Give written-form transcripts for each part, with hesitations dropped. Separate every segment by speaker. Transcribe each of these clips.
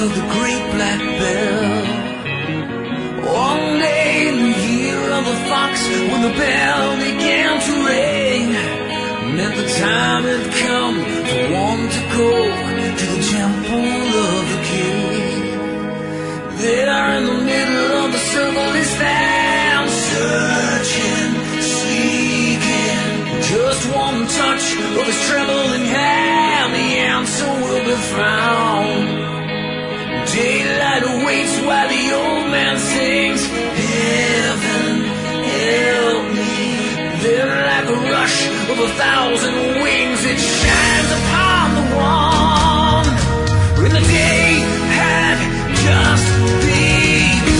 Speaker 1: of the great black bell. One day in the year of the fox, when the bell began to ring, meant the time had come for one to go to the temple of the king. There in the middle of the circle he stands, searching, seeking, just one touch of his trembling hand, the answer will be found. Daylight awaits while the old man sings, heaven, help me. Then like a rush of 1,000 wings, it shines upon the one. When the day had just begun.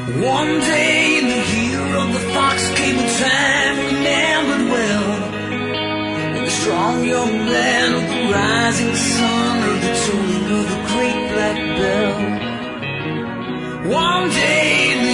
Speaker 1: One day in the year of the fox came a time remembered well, and the strong young man of the rising sun heard the tolling of the great black bell. One day in